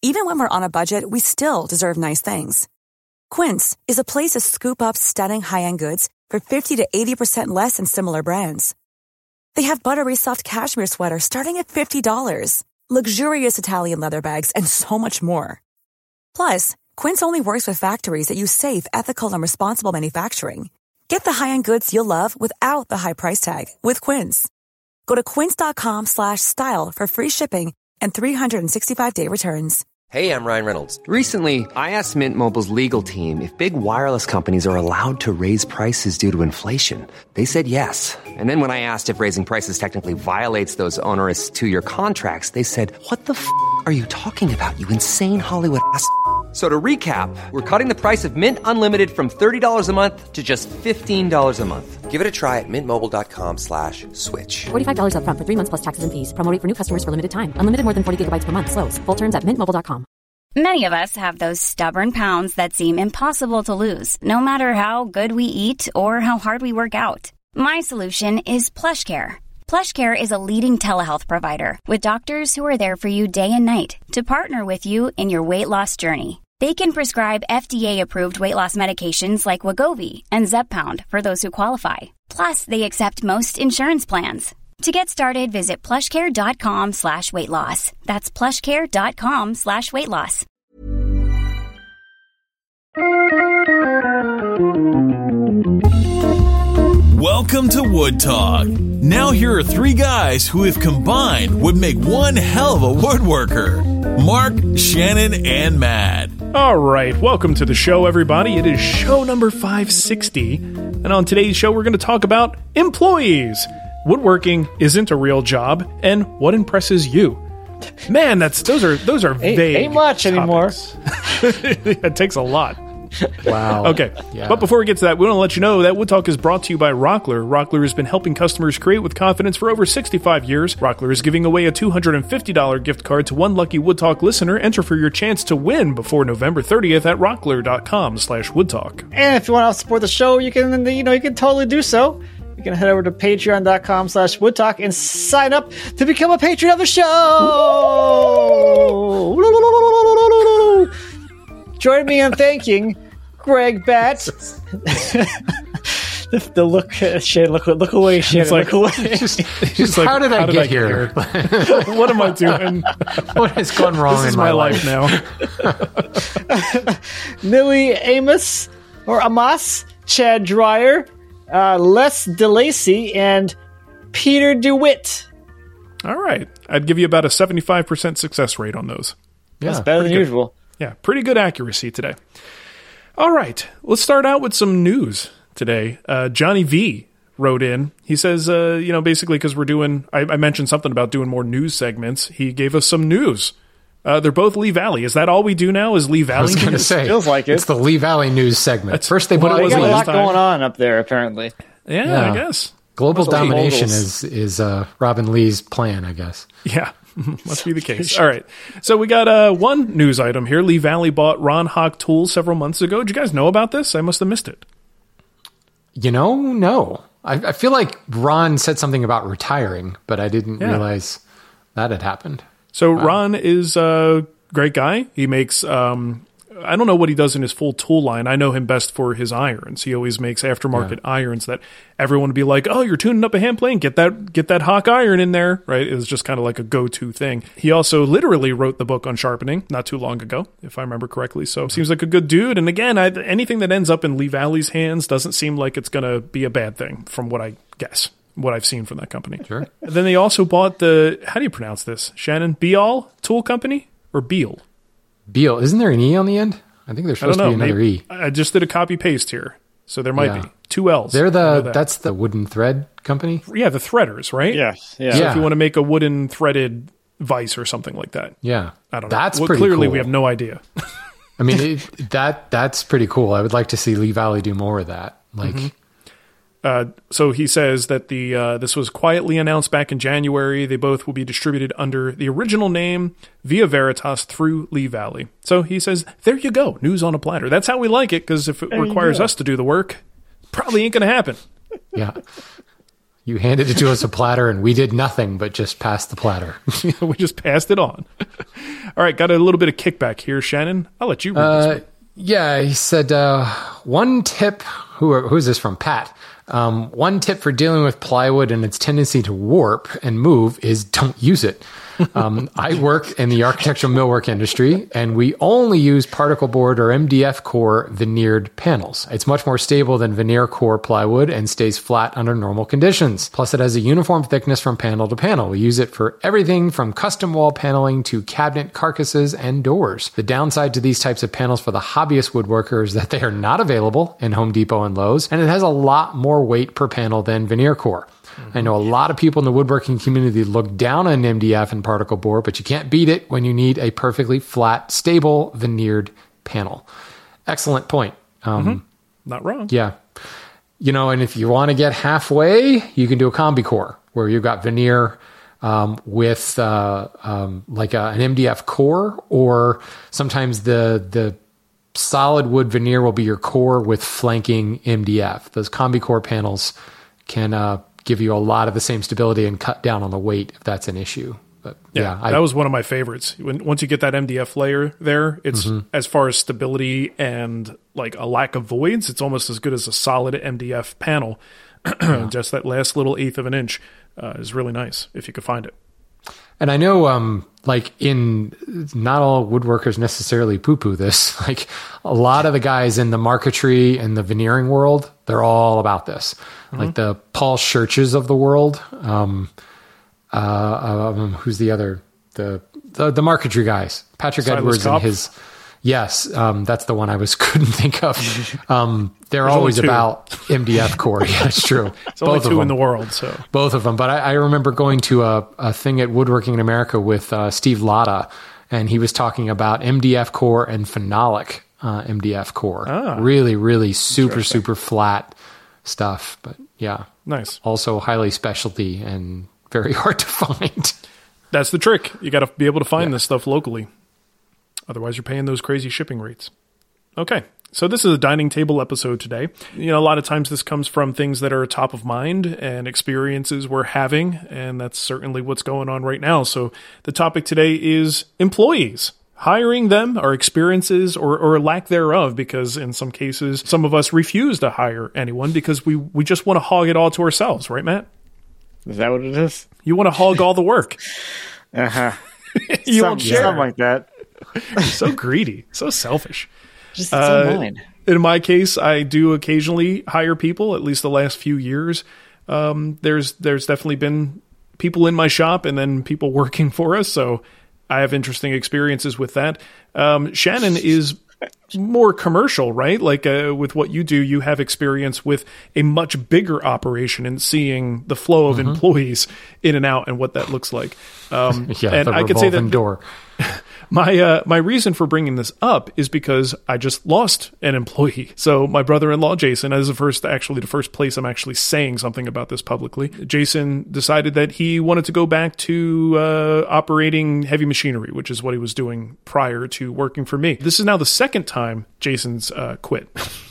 Even when we're on a budget, we still deserve nice things. Quince is a place to scoop up stunning high-end goods for 50 to 80% less than similar brands. They have buttery soft cashmere sweaters starting at $50, luxurious Italian leather bags, and so much more. Plus, Quince only works with factories that use safe, ethical, and responsible manufacturing. Get the high-end goods you'll love without the high price tag with Quince. Go to quince.com/style for free shipping and 365-day returns. Hey, I'm Ryan Reynolds. Recently, I asked Mint Mobile's legal team if big wireless companies are allowed to raise prices due to inflation. They said yes. And then when I asked if raising prices technically violates those onerous two-year contracts, they said, "What the f*** are you talking about, you insane Hollywood ass?" So to recap, we're cutting the price of Mint Unlimited from $30 a month to just $15 a month. Give it a try at mintmobile.com/switch. $45 up front for 3 months plus taxes and fees. Promo rate for new customers for limited time. Unlimited more than 40 gigabytes per month. Slows full terms at mintmobile.com. Many of us have those stubborn pounds that seem impossible to lose, no matter how good we eat or how hard we work out. My solution is PlushCare. PlushCare is a leading telehealth provider with doctors who are there for you day and night to partner with you in your weight loss journey. They can prescribe FDA-approved weight loss medications like Wegovy and Zepbound for those who qualify. Plus, they accept most insurance plans. To get started, visit plushcare.com/weightloss. That's plushcare.com/weightloss. Welcome to Wood Talk. Now here are three guys who, if combined, would make one hell of a woodworker. Mark, Shannon, and Matt. All right, welcome to the show, everybody. It is show number 560, and on today's show, we're going to talk about employees. Woodworking isn't a real job, and what impresses you? Man, those are vague. Ain't much topics. Anymore. It takes a lot. Wow. Okay, yeah. But before we get to that, we want to let you know that Wood Talk is brought to you by Rockler. Rockler has been helping customers create with confidence for over 65 years. Rockler is giving away a $250 gift card to one lucky Wood Talk listener. Enter for your chance to win before November 30th at rockler.com/woodtalk. And if you want to support the show, you can totally do so. You can head over to patreon.com/woodtalk and sign up to become a patron of the show. Join me in thanking Greg Batts. the look, Shane, look away, Shane. It's like, look away. Just how did I get here? What am I doing? What has gone wrong This is in my life now. Millie Amos, Chad Dreyer, Les DeLacy, and Peter DeWitt. All right. I'd give you about a 75% success rate on those. That's better than usual. Yeah, pretty good accuracy today. All right, let's start out with some news today. Johnny V wrote in. He says, basically because we're doing, I mentioned something about doing more news segments. He gave us some news. They're both Lee Valley. Is that all we do now? Is Lee Valley? I was going to say, feels like it. It's the Lee Valley news segment. First they They got a lot time. going on up there, apparently. Yeah, I guess. Global domination is Robin Lee's plan, I guess. Yeah. Must be the case. All right. So we got one news item here. Lee Valley bought Ron Hawk Tools several months ago. Did you guys know about this? I must have missed it. No. I feel like Ron said something about retiring, but I didn't realize that had happened. So Ron is a great guy. He makes, I don't know what he does in his full tool line. I know him best for his irons. He always makes aftermarket irons that everyone would be like, oh, you're tuning up a hand plane, get that Hawk iron in there, right? It was just kind of like a go-to thing. He also literally wrote the book on sharpening not too long ago, if I remember correctly. So seems like a good dude. And again, anything that ends up in Lee Valley's hands doesn't seem like it's going to be a bad thing from what I guess, what I've seen from that company. Sure. And then they also bought how do you pronounce this, Shannon? Beal Tool Company or Beal? Beal. Isn't there an E on the end? I think there's supposed to be another E. I just did a copy paste here. So there might be 2 L's. They're that's the wooden thread company? Yeah, the threaders, right? Yeah. So if you want to make a wooden threaded vise or something like that. Yeah. I don't know. That's pretty clearly cool. We have no idea. I mean, that's pretty cool. I would like to see Lee Valley do more of that. So he says that this was quietly announced back in January. They both will be distributed under the original name Via Veritas through Lee Valley. So he says, there you go, news on a platter. That's how we like it, because if it requires us to do the work, probably ain't going to happen. Yeah. You handed it to us a platter, and we did nothing but just pass the platter. We just passed it on. All right, got a little bit of kickback here, Shannon. I'll let you read this one. Yeah, he said, one tip, who's this from? Pat. One tip for dealing with plywood and its tendency to warp and move is don't use it. I work in the architectural millwork industry, and we only use particle board or MDF core veneered panels. It's much more stable than veneer core plywood and stays flat under normal conditions. Plus, it has a uniform thickness from panel to panel. We use it for everything from custom wall paneling to cabinet carcasses and doors. The downside to these types of panels for the hobbyist woodworker is that they are not available in Home Depot and Lowe's, and it has a lot more weight per panel than veneer core. I know a lot of people in the woodworking community look down on MDF and particle board, but you can't beat it when you need a perfectly flat, stable, veneered panel. Excellent point. Not wrong. Yeah. And if you want to get halfway, you can do a combi core where you've got veneer with like an MDF core, or sometimes the solid wood veneer will be your core with flanking MDF. Those combi core panels can give you a lot of the same stability and cut down on the weight if that's an issue. But that was one of my favorites. Once you get that MDF layer there, it's as far as stability and like a lack of voids, it's almost as good as a solid MDF panel. Just that last little eighth of an inch is really nice if you could find it. And I know, not all woodworkers necessarily poo-poo this. Like a lot of the guys in the marquetry and the veneering world, they're all about this. Like the Paul Schurches of the world. Who's the other? The marquetry guys. Patrick Silas Edwards Kopp? and his. Yes, that's the one I couldn't think of. They're always about MDF core. Yeah, it's true. It's only two in the world, so both of them. But I remember going to a thing at Woodworking in America with Steve Latta, and he was talking about MDF core and phenolic MDF core. Really, really super flat stuff. But yeah, nice. Also highly specialty and very hard to find. That's the trick. You got to be able to find this stuff locally. Otherwise, you're paying those crazy shipping rates. Okay, so this is a dining table episode today. A lot of times this comes from things that are top of mind and experiences we're having, and that's certainly what's going on right now. So the topic today is employees. Hiring them, our experiences or lack thereof, because in some cases, some of us refuse to hire anyone because we just want to hog it all to ourselves, right, Matt? Is that what it is? You want to hog all the work. You won't share. Something like that. You're so greedy, so selfish. Just in mind. In my case, I do occasionally hire people, at least the last few years. There's definitely been people in my shop and then people working for us, so I have interesting experiences with that. Shannon is more commercial, right? Like with what you do, you have experience with a much bigger operation and seeing the flow of employees in and out and what that looks like. And I could say that door. My reason for bringing this up is because I just lost an employee. So my brother-in-law, Jason, is the first place I'm actually saying something about this publicly. Jason decided that he wanted to go back to operating heavy machinery, which is what he was doing prior to working for me. This is now the second time Jason's quit.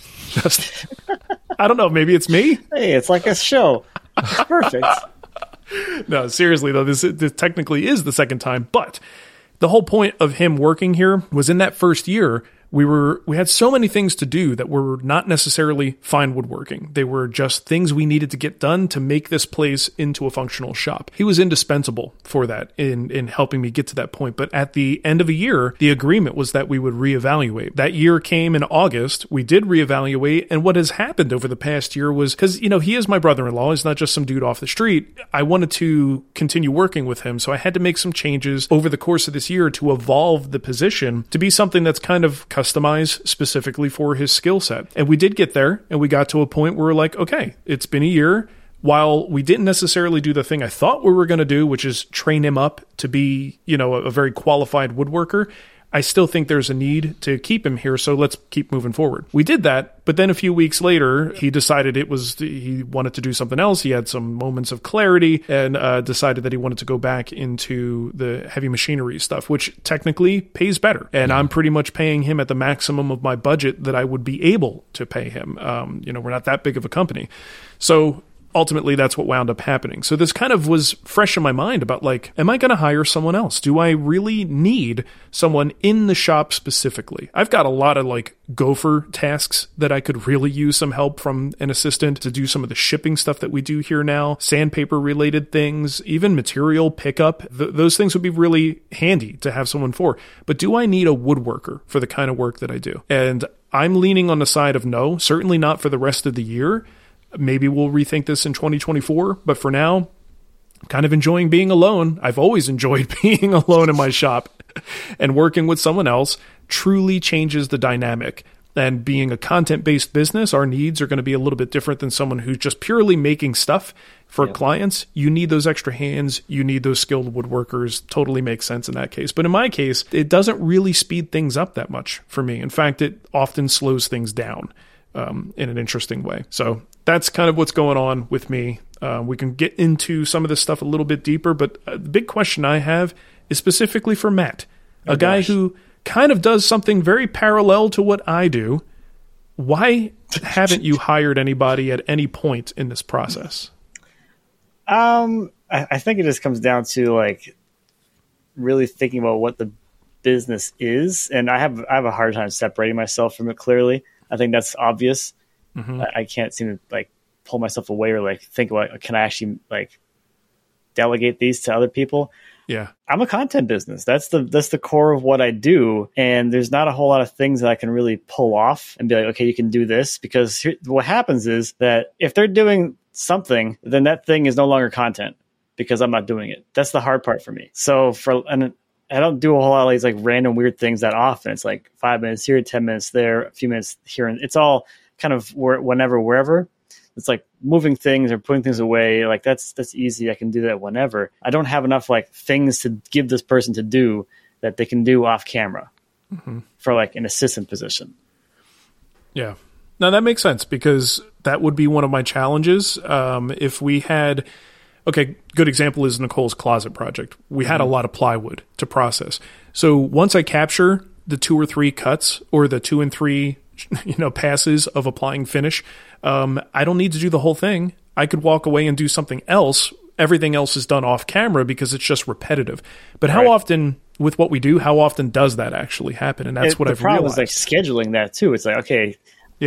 I don't know, maybe it's me? Hey, it's like a show. It's perfect. No, seriously though, this technically is the second time, but the whole point of him working here was in that first year, we had so many things to do that were not necessarily fine woodworking. They were just things we needed to get done to make this place into a functional shop. He was indispensable for that in helping me get to that point. But at the end of a year, the agreement was that we would reevaluate. That year came in August. We did reevaluate. And what has happened over the past year was, because, he is my brother-in-law. He's not just some dude off the street. I wanted to continue working with him. So I had to make some changes over the course of this year to evolve the position to be something that's kind of customized specifically for his skill set. And we did get there, and we got to a point where we're like, okay, it's been a year. While we didn't necessarily do the thing I thought we were going to do, which is train him up to be, a very qualified woodworker, I still think there's a need to keep him here, so let's keep moving forward. We did that, but then a few weeks later, he decided he wanted to do something else. He had some moments of clarity and decided that he wanted to go back into the heavy machinery stuff, which technically pays better. And I'm pretty much paying him at the maximum of my budget that I would be able to pay him. We're not that big of a company. So ultimately that's what wound up happening. So this kind of was fresh in my mind about like, am I going to hire someone else? Do I really need someone in the shop specifically? I've got a lot of like gopher tasks that I could really use some help from an assistant to do some of the shipping stuff that we do here now, sandpaper related things, even material pickup. Those things would be really handy to have someone for. But do I need a woodworker for the kind of work that I do? And I'm leaning on the side of no, certainly not for the rest of the year. Maybe we'll rethink this in 2024, but for now, I'm kind of enjoying being alone. I've always enjoyed being alone in my shop, and working with someone else truly changes the dynamic. And being a content-based business, our needs are going to be a little bit different than someone who's just purely making stuff for clients. You need those extra hands. You need those skilled woodworkers. Totally makes sense in that case. But in my case, it doesn't really speed things up that much for me. In fact, it often slows things down in an interesting way. So that's kind of what's going on with me. We can get into some of this stuff a little bit deeper, but the big question I have is specifically for Matt, a guy who kind of does something very parallel to what I do. Why haven't you hired anybody at any point in this process? I think it just comes down to like really thinking about what the business is, and I have a hard time separating myself from it clearly. I think that's obvious. Mm-hmm. I can't seem to like pull myself away or like think about, can I actually like delegate these to other people? Yeah. I'm a content business. That's the core of what I do. And there's not a whole lot of things that I can really pull off and be like, okay, you can do this, because what happens is that if they're doing something, then that thing is no longer content because I'm not doing it. That's the hard part for me. So and I don't do a whole lot of these like random weird things that often. It's like 5 minutes here, 10 minutes there, a few minutes here. And it's all kind of whenever, wherever. It's like moving things or putting things away. Like that's easy. I can do that whenever. I don't have enough like things to give this person to do that they can do off camera for like an assistant position. Yeah. Now that makes sense, because that would be one of my challenges. If we had, okay, good example is Nicole's closet project. We had a lot of plywood to process. So once I capture the 2 or 3 cuts or the 2 and 3, passes of applying finish, I don't need to do the whole thing. I could walk away and do something else. Everything else is done off camera because it's just repetitive. But how often, with what we do, how often does that actually happen? And that's what I've realized. The problem is like scheduling that too. It's like, okay,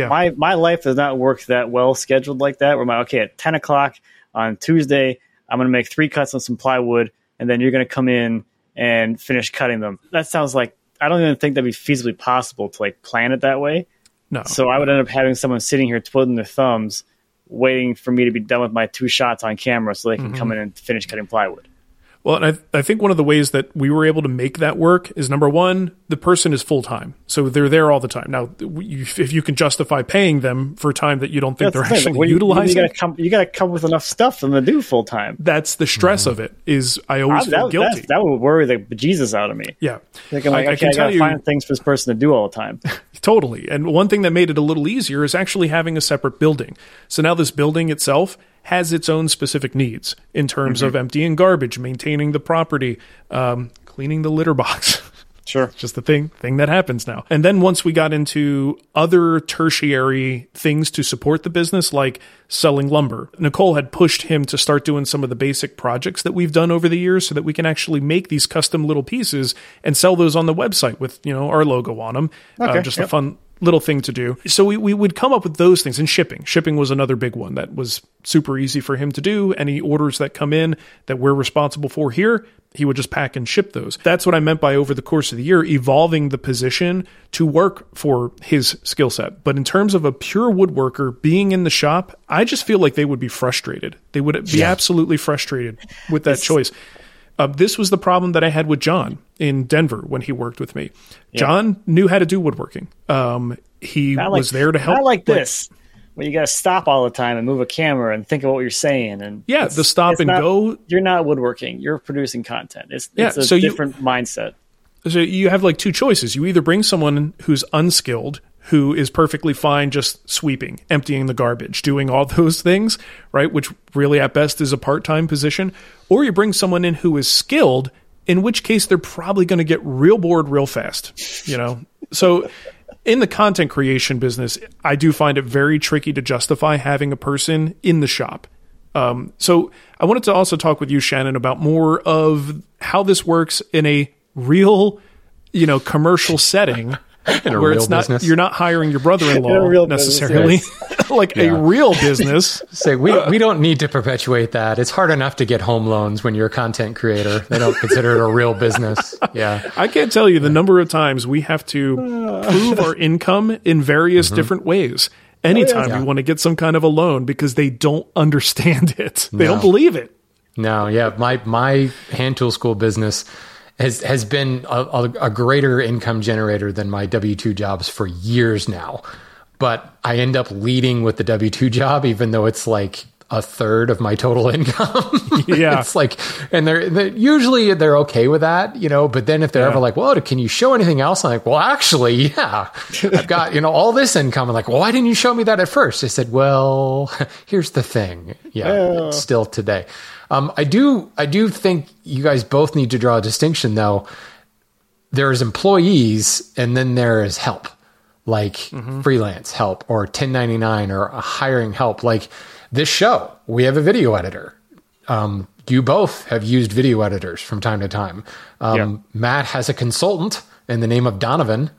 my life does not work that well scheduled like that. Where I'm like, okay, at 10 o'clock on Tuesday, I'm going to make 3 cuts on some plywood, and then you're going to come in and finish cutting them. That sounds like, I don't even think that'd be feasibly possible to like plan it that way. No. So I would end up having someone sitting here twiddling their thumbs, waiting for me to be done with my 2 shots on camera so they can come in and finish cutting plywood. Well, and I think one of the ways that we were able to make that work is, number one, the person is full-time. So they're there all the time. Now, if you can justify paying them for time that you don't think they're actually utilizing. You got to come with enough stuff for them to do full-time. That's the stress of it, is I always feel guilty. That would worry the bejesus out of me. Yeah. Thinking like, I got to find things for this person to do all the time. Totally. And one thing that made it a little easier is actually having a separate building. So now this building itself has its own specific needs in terms of emptying garbage, maintaining the property, cleaning the litter box. Sure. Just the thing that happens now. And then once we got into other tertiary things to support the business, like selling lumber, Nicole had pushed him to start doing some of the basic projects that we've done over the years so that we can actually make these custom little pieces and sell those on the website with, our logo on them. Just a fun little thing to do. So we would come up with those things. And shipping was another big one that was super easy for him to do. Any orders that come in that we're responsible for here, he would just pack and ship those. That's what I meant by, over the course of the year, evolving the position to work for his skill set. But in terms of a pure woodworker being in the shop, I just feel like they would be frustrated. They would be absolutely frustrated with that choice. This was the problem that I had with John in Denver when he worked with me. Yeah. John knew how to do woodworking. He was there to help. Not like this, where you got to stop all the time and move a camera and think of what you're saying. And the stop and go. You're not woodworking. You're producing content. It's a different mindset. So you have like 2 choices. You either bring someone who's unskilled, who is perfectly fine just sweeping, emptying the garbage, doing all those things, right? Which really at best is a part-time position. Or you bring someone in who is skilled, in which case they're probably going to get real bored real fast, So in the content creation business, I do find it very tricky to justify having a person in the shop. So I wanted to also talk with you, Shannon, about more of how this works in a real, commercial setting. Where it's not business. You're not hiring your brother-in-law necessarily, business, like a real business. Say we don't need to perpetuate that. It's hard enough to get home loans when you're a content creator. They don't consider it a real business. Yeah, I can't tell you the number of times we have to prove our income in various different ways. Anytime we want to get some kind of a loan because they don't understand it, they don't believe it. No, yeah, my hand tool school business has been a greater income generator than my W-2 jobs for years now. But I end up leading with the W-2 job, even though it's like a third of my total income. Yeah. It's like, and they're usually okay with that, but then if they're ever like, well, can you show anything else? I'm like, well, actually, yeah, I've got, all this income. I'm like, well, why didn't you show me that at first? I said, well, here's the thing. Yeah. Still today. I do think you guys both need to draw a distinction, though. There's employees, and then there is help, like freelance help or 1099 or hiring help. Like this show, we have a video editor. You both have used video editors from time to time. Matt has a consultant in the name of Donovan,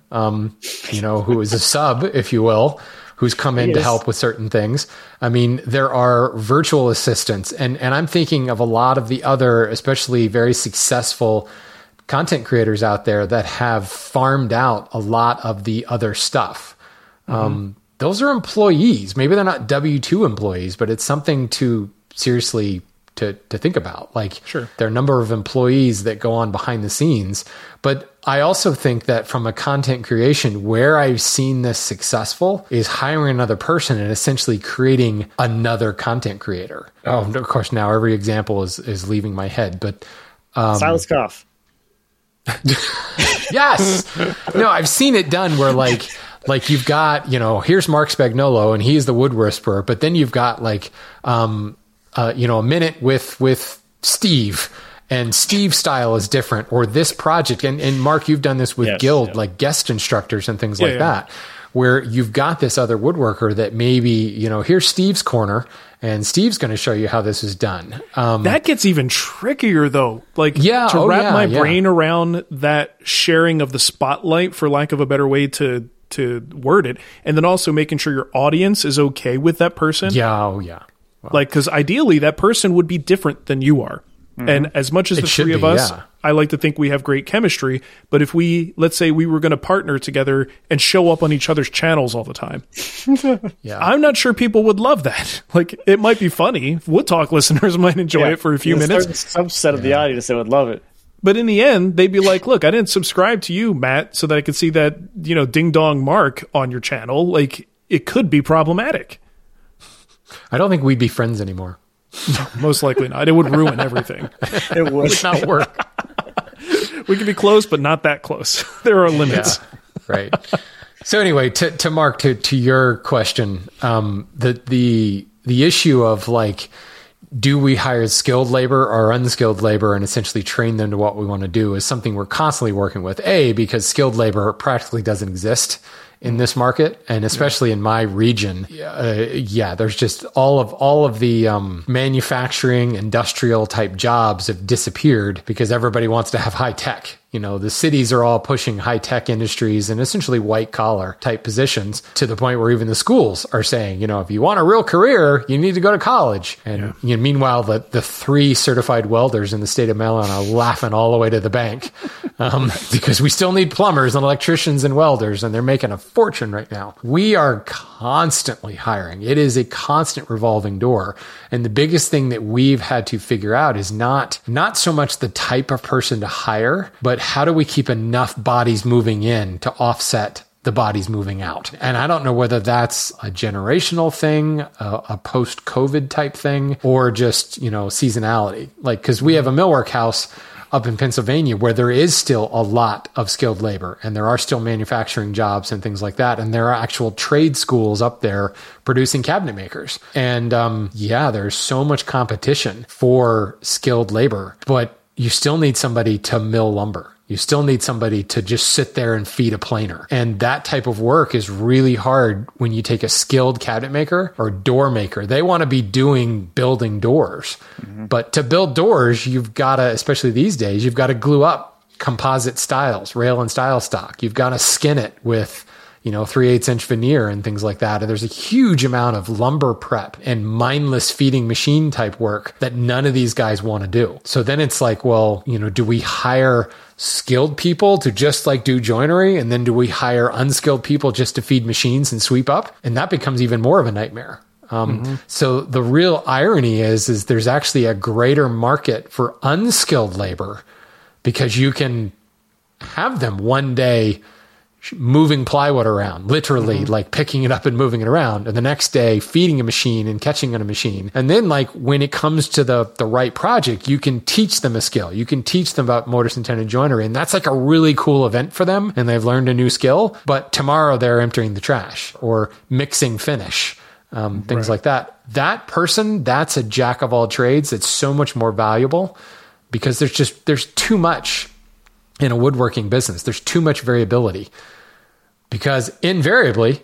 who is a sub, if you will, who's come in to help with certain things. I mean, there are virtual assistants, and I'm thinking of a lot of the other, especially very successful content creators out there that have farmed out a lot of the other stuff. Those are employees. Maybe they're not W-2 employees, but it's something to seriously to think about. Like, there are a number of employees that go on behind the scenes. But I also think that from a content creation, where I've seen this successful is hiring another person and essentially creating another content creator. Oh, of course, now every example is leaving my head, but Silas Koff. Yes. No, I've seen it done where like you've got, here's Mark Spagnolo and he's the Wood Whisperer, but then you've got a minute with Steve, and Steve's style is different, or this project. And Mark, you've done this with Guild, like guest instructors and things like that, where you've got this other woodworker that maybe, here's Steve's corner and Steve's going to show you how this is done. That gets even trickier though. Like to wrap my brain around that sharing of the spotlight, for lack of a better way to word it. And then also making sure your audience is okay with that person. Yeah. Oh yeah. Well, because ideally that person would be different than you are. And as much as the three of us, I like to think we have great chemistry, but if let's say we were going to partner together and show up on each other's channels all the time, I'm not sure people would love that. Like, it might be funny. Wood Talk listeners might enjoy it for a few minutes. A subset of the audience that would love it. But in the end, they'd be like, look, I didn't subscribe to you, Matt, so that I could see that, Ding Dong Mark on your channel. Like, it could be problematic. I don't think we'd be friends anymore. No, most likely not. It would ruin everything. It would not work. We can be close, but not that close. There are limits. Yeah, right. So anyway, to Mark, to your question, the issue of like, do we hire skilled labor or unskilled labor and essentially train them to what we want to do is something we're constantly working with. Because skilled labor practically doesn't exist in this market, and especially in my region. There's just all of the manufacturing, industrial type jobs have disappeared because everybody wants to have high tech. The cities are all pushing high tech industries and essentially white collar type positions, to the point where even the schools are saying, if you want a real career, you need to go to college. And meanwhile, the 3 certified welders in the state of Maryland are laughing all the way to the bank because we still need plumbers and electricians and welders, and they're making a fortune right now. We are constantly hiring. It is a constant revolving door. And the biggest thing that we've had to figure out is not so much the type of person to hire, but how do we keep enough bodies moving in to offset the bodies moving out? And I don't know whether that's a generational thing, a post-COVID type thing, or just, seasonality. Like, because we have a millwork house up in Pennsylvania where there is still a lot of skilled labor, and there are still manufacturing jobs and things like that. And there are actual trade schools up there producing cabinet makers. And there's so much competition for skilled labor, but you still need somebody to mill lumber. You still need somebody to just sit there and feed a planer. And that type of work is really hard when you take a skilled cabinet maker or door maker. They want to be building doors. But to build doors, you've got to, especially these days, you've got to glue up composite stiles, rail and stile stock. You've got to skin it with 3/8 inch veneer and things like that. And there's a huge amount of lumber prep and mindless feeding machine type work that none of these guys want to do. So then it's like, well, do we hire skilled people to just like do joinery? And then do we hire unskilled people just to feed machines and sweep up? And that becomes even more of a nightmare. So the real irony is there's actually a greater market for unskilled labor because you can have them one day moving plywood around, literally like picking it up and moving it around. And the next day feeding a machine and catching on a machine. And then like when it comes to the right project, you can teach them a skill. You can teach them about mortise and tenon joinery. And that's like a really cool event for them. And they've learned a new skill, but tomorrow they're emptying the trash or mixing finish, things like that. That person, that's a jack of all trades. It's so much more valuable because there's too much in a woodworking business. There's too much variability because invariably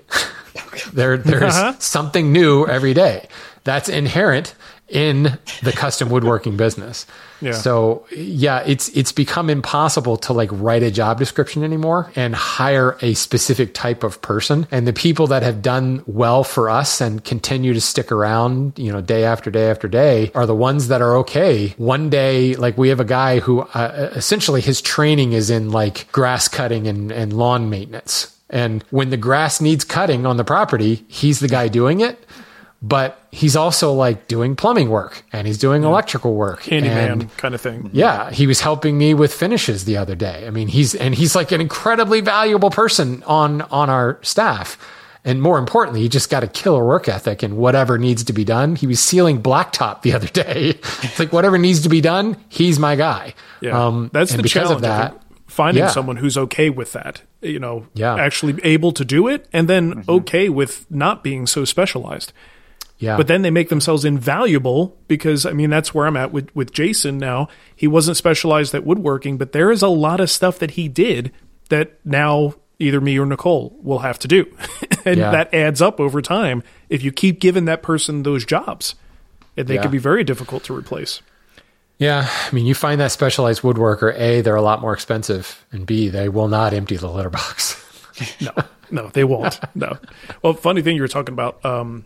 there's something new every day. That's inherent in the custom woodworking business. Yeah. So yeah, it's become impossible to like write a job description anymore and hire a specific type of person. And the people that have done well for us and continue to stick around, day after day after day are the ones that are okay. One day, like we have a guy who essentially his training is in like grass cutting and lawn maintenance. And when the grass needs cutting on the property, he's the guy doing it. But he's also like doing plumbing work and he's doing electrical work. Handyman kind of thing. Yeah. He was helping me with finishes the other day. I mean, he's like an incredibly valuable person on our staff. And more importantly, he just got a killer work ethic and whatever needs to be done. He was sealing blacktop the other day. It's like whatever needs to be done, he's my guy. Yeah. That's the challenge of that. Finding someone who's okay with that, actually able to do it and then okay with not being so specialized. Yeah. But then they make themselves invaluable because, I mean, that's where I'm at with Jason now. He wasn't specialized at woodworking, but there is a lot of stuff that he did that now either me or Nicole will have to do. And that adds up over time if you keep giving that person those jobs. And they can be very difficult to replace. Yeah. I mean, you find that specialized woodworker, A, they're a lot more expensive, and B, they will not empty the litter box. No, they won't. No. Well, funny thing you were talking about,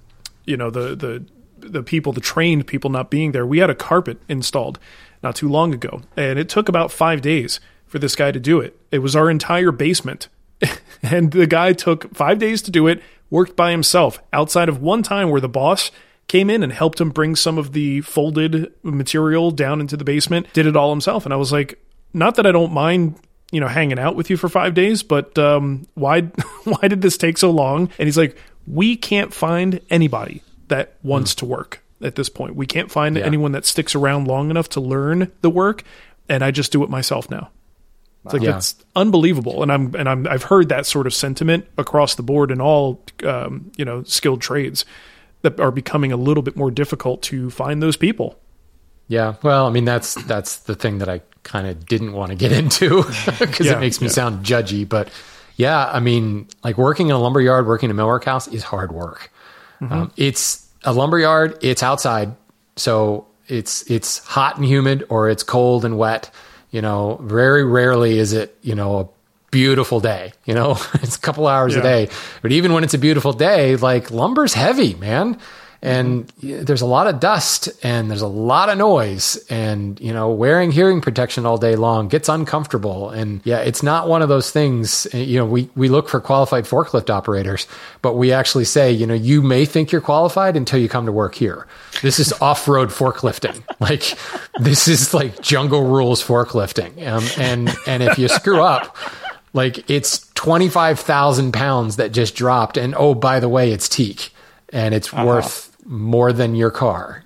the people, the trained people not being there. We had a carpet installed not too long ago, and it took about 5 days for this guy to do it. It was our entire basement. And the guy took 5 days to do it, worked by himself, outside of one time where the boss came in and helped him bring some of the folded material down into the basement, did it all himself. And I was like, not that I don't mind, hanging out with you for 5 days, but why did this take so long? And he's like, we can't find anybody that wants to work at this point. We can't find anyone that sticks around long enough to learn the work, and I just do it myself now. It's like that's unbelievable, and I've heard that sort of sentiment across the board in all skilled trades that are becoming a little bit more difficult to find those people. Yeah, well, I mean that's the thing that I kind of didn't want to get into because it makes me sound judgy, but. Yeah, I mean, like working in a lumberyard, working in a millwork house is hard work. It's a lumberyard, it's outside, so it's hot and humid or it's cold and wet. Very rarely is it, a beautiful day. It's a couple hours a day. But even when it's a beautiful day, like lumber's heavy, man. And there's a lot of dust and there's a lot of noise and, wearing hearing protection all day long gets uncomfortable. And it's not one of those things, we look for qualified forklift operators, but we actually say, you may think you're qualified until you come to work here. This is off-road forklifting. Like this is like jungle rules forklifting. And if you screw up, like it's 25,000 pounds that just dropped. And oh, by the way, it's teak and it's worth more than your car,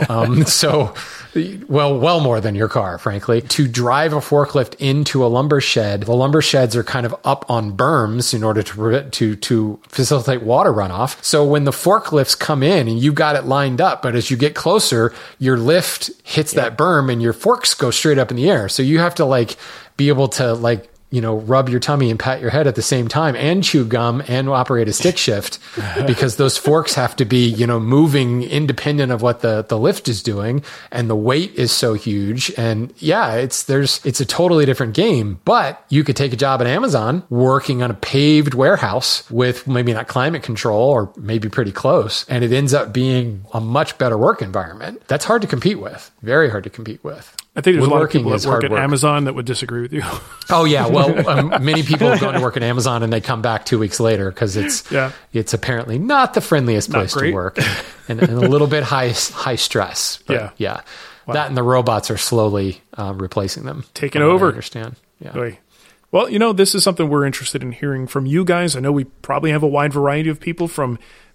so well more than your car, frankly. To drive a forklift into a lumber shed, the lumber sheds are kind of up on berms in order to facilitate water runoff. So when the forklifts come in and you got it lined up, but as you get closer, your lift hits that berm and your forks go straight up in the air. So you have to like be able to like, rub your tummy and pat your head at the same time and chew gum and operate a stick shift because those forks have to be, moving independent of what the lift is doing. And the weight is so huge. And yeah, it's a totally different game, but you could take a job at Amazon working on a paved warehouse with maybe not climate control or maybe pretty close. And it ends up being a much better work environment. That's hard to compete with. Very hard to compete with. I think there's a lot of people that work at Amazon that would disagree with you. Oh yeah, well, many people have gone to work at Amazon and they come back 2 weeks later because it's apparently not the friendliest place to work and a little bit high stress. But yeah. Wow. That and the robots are slowly replacing them, taking over. I understand. Yeah. Oy. Well, this is something we're interested in hearing from you guys. I know we probably have a wide variety of people from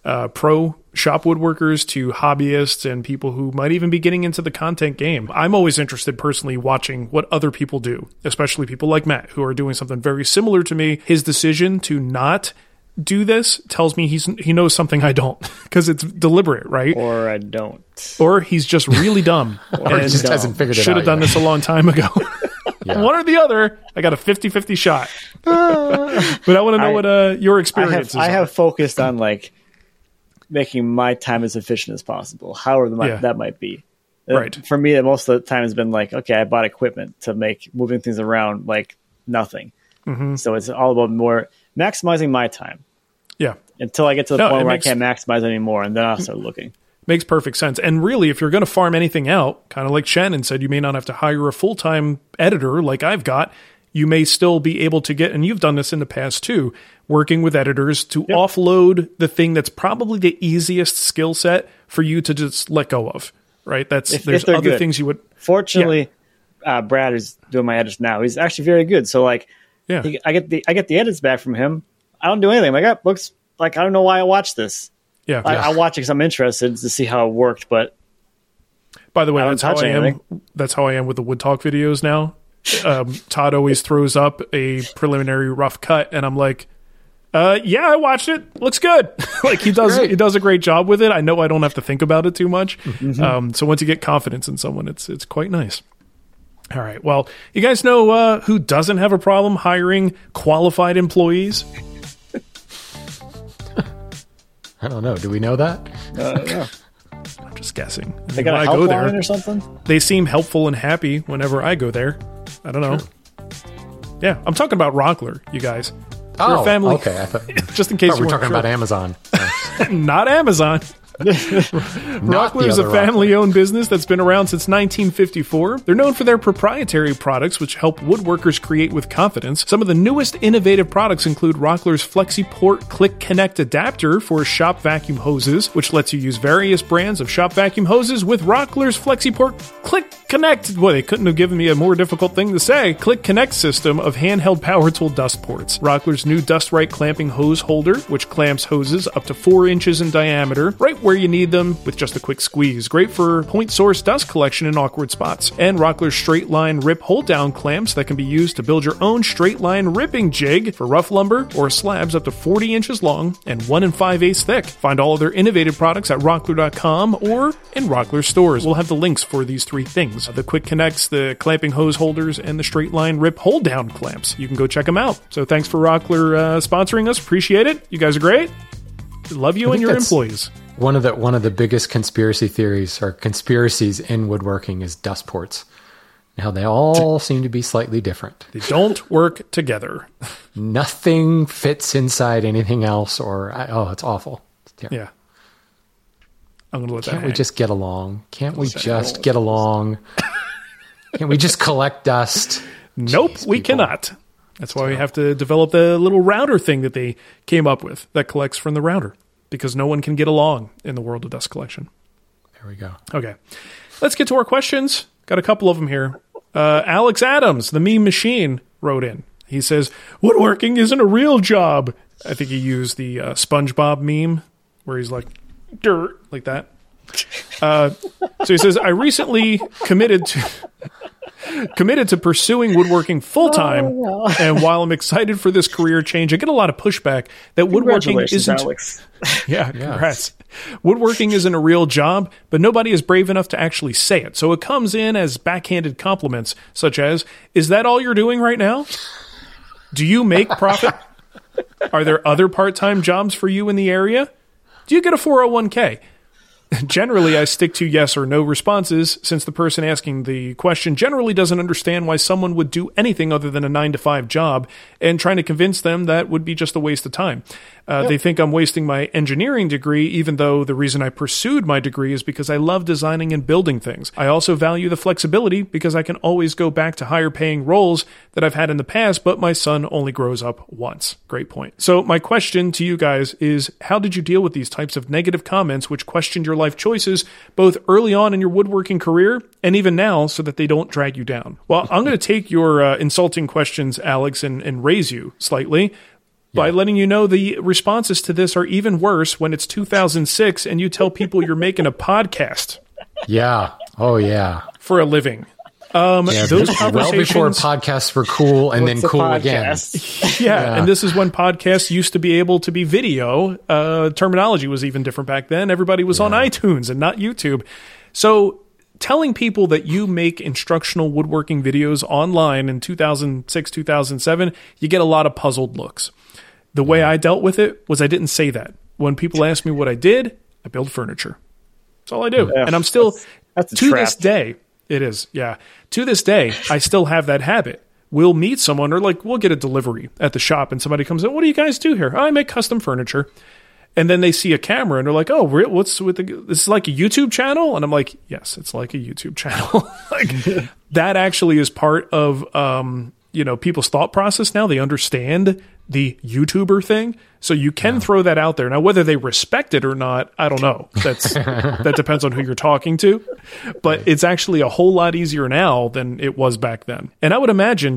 pro shop woodworkers to hobbyists and people who might even be getting into the content game. I'm always interested personally watching what other people do, especially people like Matt who are doing something very similar to me. His decision to not do this tells me he knows something I don't because it's deliberate, right? Or I don't. Or he's just really dumb. Or he just hasn't figured it out. Should have done this a long time ago. Yeah. One or the other. I got a 50-50 shot. But I want to know what your experience is. I have focused on like making my time as efficient as possible, however that might be. Right. For me, most of the time has been like, okay, I bought equipment to make moving things around like nothing. Mm-hmm. So it's all about more maximizing my time. Yeah. Until I get to the point where I can't maximize anymore, and then I'll start looking. Makes perfect sense. And really, if you're going to farm anything out, kind of like Shannon said, you may not have to hire a full-time editor like I've got. You may still be able to get, and you've done this in the past too, working with editors to offload the thing that's probably the easiest skill set for you to just let go of, right? There's other good things you would. Fortunately, Brad is doing my edits now. He's actually very good. So like, I get the edits back from him. I don't do anything. I'm like, looks like I don't know why I watched this. Yeah, I watch it because I'm interested to see how it worked. But by the way, that's how I am. That's how I am with the Wood Talk videos now. Todd always throws up a preliminary rough cut, and I'm like, I watched it. Looks good. Like he does a great job with it. I know I don't have to think about it too much. Mm-hmm. So once you get confidence in someone, it's quite nice. All right. Well, you guys know who doesn't have a problem hiring qualified employees? I don't know. Do we know that? Yeah. I'm just guessing. They got a helpline or something? They seem helpful and happy whenever I go there. I don't know. Sure. Yeah, I'm talking about Rockler, you guys. We're a family. Okay. I thought, just in case we're talking about Amazon. Not Amazon. Rockler is a family-owned business that's been around since 1954. They're known for their proprietary products, which help woodworkers create with confidence. Some of the newest innovative products include Rockler's FlexiPort Click Connect adapter for shop vacuum hoses, which lets you use various brands of shop vacuum hoses with Rockler's FlexiPort Click Connect. Boy, they couldn't have given me a more difficult thing to say. Click Connect system of handheld power tool dust ports. Rockler's new Dust Right clamping hose holder, which clamps hoses up to 4 inches in diameter, right where you need them with just a quick squeeze. Great for point source dust collection in awkward spots. And Rockler's straight line rip hold down clamps that can be used to build your own straight line ripping jig for rough lumber or slabs up to 40 inches long and 1 5/8 thick. Find all of their innovative products at rockler.com or in Rockler stores. We'll have the links for these 3 things: the quick connects, the clamping hose holders, and the straight line rip hold down clamps. You can go check them out. So thanks for Rockler sponsoring us. Appreciate it. You guys are great. Love you and your employees. One of the biggest conspiracy theories or conspiracies in woodworking is dust ports. Now they all seem to be slightly different. They don't work together. Nothing fits inside anything else, it's awful. It's yeah. I'm going to let that Can't we just get along? Can't we just get along? Can't we just collect dust? Nope, we cannot. That's why we have to develop the little router thing that they came up with that collects from the router, because no one can get along in the world of dust collection. There we go. Okay. Let's get to our questions. Got a couple of them here. Alex Adams, the meme machine, wrote in. He says, woodworking isn't a real job. I think he used the SpongeBob meme where he's like, dirt, like that. So he says, I recently committed to pursuing woodworking full-time, and while I'm excited for this career change, I get a lot of pushback that woodworking isn't... Alex. Yeah, congrats. Woodworking isn't a real job, but nobody is brave enough to actually say it. So it comes in as backhanded compliments, such as, is that all you're doing right now? Do you make profit? Are there other part-time jobs for you in the area? Do you get a 401k? Generally, I stick to yes or no responses, since the person asking the question generally doesn't understand why someone would do anything other than a 9-to-5 job, and trying to convince them that would be just a waste of time. They think I'm wasting my engineering degree, even though the reason I pursued my degree is because I love designing and building things. I also value the flexibility because I can always go back to higher paying roles that I've had in the past, but my son only grows up once. Great point. So my question to you guys is, how did you deal with these types of negative comments which questioned your life choices, both early on in your woodworking career and even now, so that they don't drag you down? Well, I'm going to take your insulting questions, Alex, and raise you slightly by letting you know the responses to this are even worse when it's 2006 and you tell people you're making a podcast. Yeah. Oh, yeah. For a living. Those conversations, well before podcasts were cool and then cool again. Yeah, and this is when podcasts used to be able to be video. Terminology was even different back then. Everybody was on iTunes and not YouTube. So telling people that you make instructional woodworking videos online in 2006, 2007, you get a lot of puzzled looks. The way I dealt with it was I didn't say that. When people ask me what I did, I build furniture. That's all I do. Yeah, and I'm still, that's to trap. This day, it is, yeah. To this day, I still have that habit. We'll meet someone or we'll get a delivery at the shop and somebody comes in, what do you guys do here? Oh, I make custom furniture. And then they see a camera and they're like, oh, what's with this is like a YouTube channel? And I'm like, yes, it's like a YouTube channel. That actually is part of, people's thought process now. They understand the YouTuber thing. So you can throw that out there. Now, whether they respect it or not, I don't know. That depends on who you're talking to. But it's actually a whole lot easier now than it was back then. And I would imagine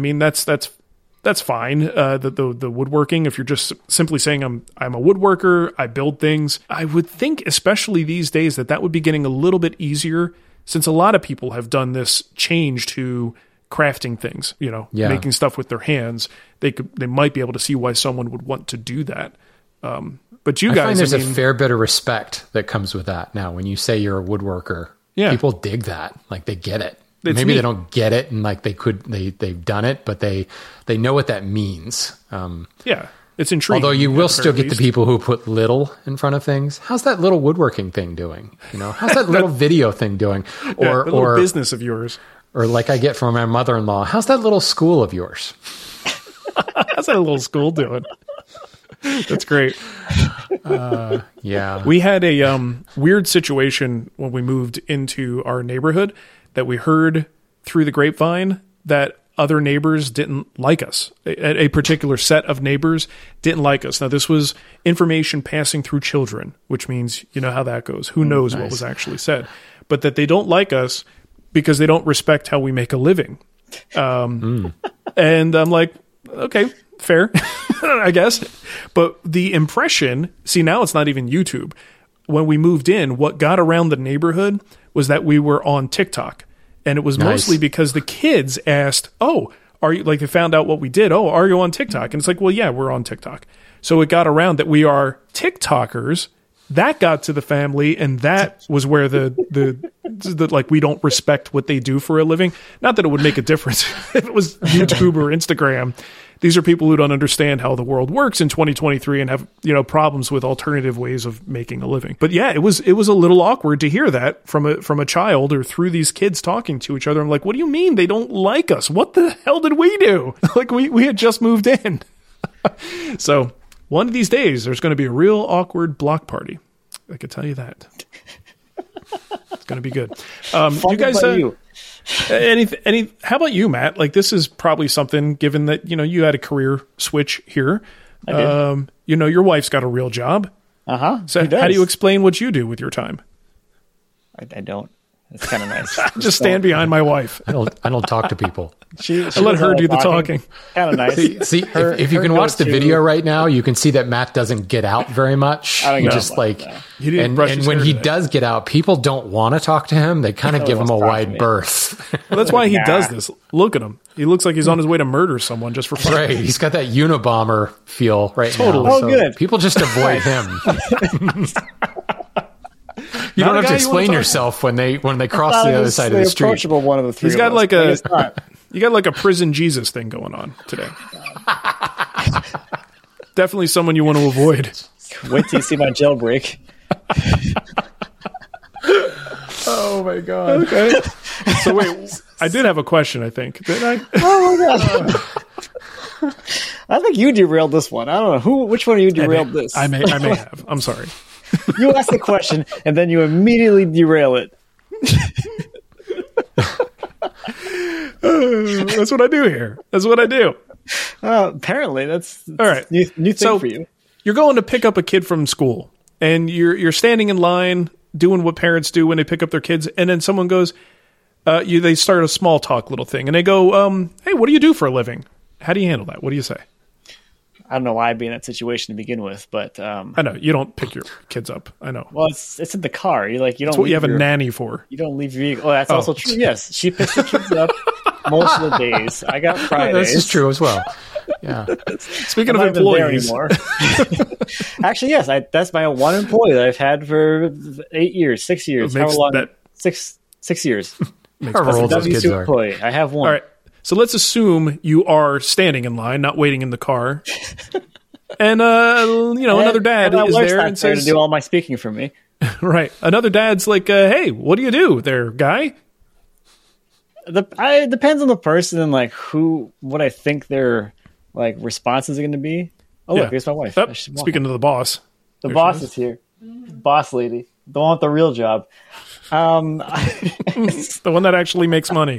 that's fine. The woodworking, if you're just simply saying I'm a woodworker, I build things, I would think, especially these days, that would be getting a little bit easier, since a lot of people have done this change to crafting things, making stuff with their hands. They might be able to see why someone would want to do that. But you guys, I find there's a fair bit of respect that comes with that. Now, when you say you're a woodworker, people dig that. They get it. Maybe they don't get it, and they've done it, but they know what that means. It's intriguing. Although you will still get the people who put little in front of things. How's that little woodworking thing doing? How's that little video thing doing? Or little business of yours. Or like I get from my mother-in-law, how's that little school of yours? How's that little school doing? That's great. Yeah. We had a weird situation when we moved into our neighborhood that we heard through the grapevine that other neighbors didn't like us. A particular set of neighbors didn't like us. Now, this was information passing through children, which means you know how that goes. Who knows what was actually said. But that they don't like us because they don't respect how we make a living. And I'm like, okay, fair, I guess. But the impression, see, now it's not even YouTube. When we moved in, what got around the neighborhood was that we were on TikTok. And it was mostly because the kids asked, oh, are you, they found out what we did. Oh, are you on TikTok? And it's like, well, yeah, we're on TikTok. So it got around that we are TikTokers. That got to the family, and that was where the we don't respect what they do for a living. Not that it would make a difference if it was YouTube or Instagram. These are people who don't understand how the world works in 2023 and have problems with alternative ways of making a living. But yeah, it was a little awkward to hear that from a child or through these kids talking to each other. I'm like, what do you mean they don't like us? What the hell did we do? We had just moved in. So one of these days, there's going to be a real awkward block party. I can tell you that. It's going to be good. You guys, how about you, Matt? This is probably something, given that, you had a career switch here. I did. Your wife's got a real job. Uh-huh. So how do you explain what you do with your time? I don't. It's kind of nice. Just stand behind my wife. I don't talk to people. I let her do the talking. Kind of nice. See, if you can watch the video right now, you can see that Matt doesn't get out very much. And when he does get out, people don't want to talk to him. They kind of give him a wide berth. Well, that's why he does this. Look at him. He looks like he's on his way to murder someone just for fun. Right. He's got that Unabomber feel right now. Oh, so good. People just avoid him. You don't Not a have to guy you wanna explain talk yourself when they cross the other side of the street. Approachable one of the three. He's got of us, like but a it's not. you got like a prison Jesus thing going on today. Definitely someone you want to avoid. Wait till you see my jailbreak. Oh my god. Okay. So wait, I did have a question, I think. Did I? Oh my god. I think you derailed this one. I don't know which one of you derailed this. I may have. I'm sorry. You ask the question and then you immediately derail it. That's what I do here. That's what I do. Apparently, that's All right. new thing So- for you. You're going to pick up a kid from school, and you're standing in line doing what parents do when they pick up their kids, and then someone goes, they start a small talk little thing, and they go, hey, what do you do for a living? How do you handle that? What do you say? I don't know why I'd be in that situation to begin with, but I know you don't pick your kids up. I know. well, it's in the car. You don't. That's what you leave have a your- nanny for. You don't leave your vehicle. Oh, that's also true. Yes, she picks the kids up most of the days. I got Fridays. This is true as well. Yeah. Speaking I'm of not even there employees, anymore. Actually, yes, that's my one employee that I've had for 8 years, 6 years. Makes How long? that- 6 years. However old those kids W2 are. employee. I have one. all right. So let's assume you are standing in line, not waiting in the car, and another dad And my is wife's there not and there says, to do all my speaking for me. right. Another dad's like, hey, what do you do there, guy? It depends on the person and like what I think their like responses are going to be. Oh, look, here's my wife. Oh, I should walk speaking to the boss. The There boss she is here. Boss lady. The one with the real job. The one that actually makes money.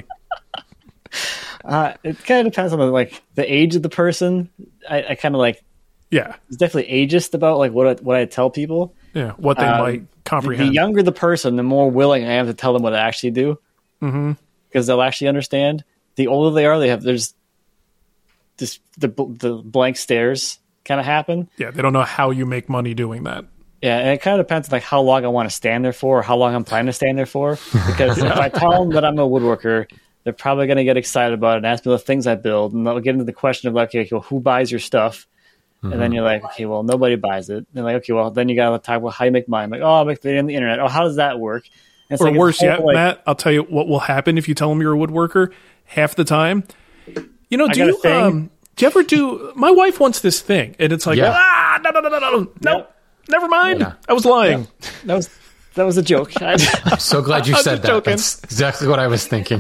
It kind of depends on the age of the person. I kind of like, Yeah. it's definitely ageist about like what I tell people. Yeah. What they might comprehend. The younger the person, the more willing I am to tell them what I actually do. Mm-hmm. Because they'll actually understand. The older they are, there's this the blank stares kind of happen. Yeah. They don't know how you make money doing that. Yeah, and it kind of depends on like how long I want to stand there for, or how long I'm planning to stand there for. Because if I tell them that I'm a woodworker, they're probably going to get excited about it and ask me the things I build, and they'll get into the question of like, okay, well, who buys your stuff? And then you're like, okay, well, nobody buys it. And they're like, okay, well, then you got to talk about how you make money. I'm like, oh, I make it on the internet. Oh, how does that work? And it's Or like, worse it's yet, whole, like, Matt, I'll tell you what will happen if you tell them you're a woodworker half the time. You know, got do a you thing. do you ever do? My wife wants this thing, and it's like, Yeah. no, Yep. never mind. Yeah. I was lying. that was a joke. I'm so glad you I'm said just that. joking. That's exactly what I was thinking.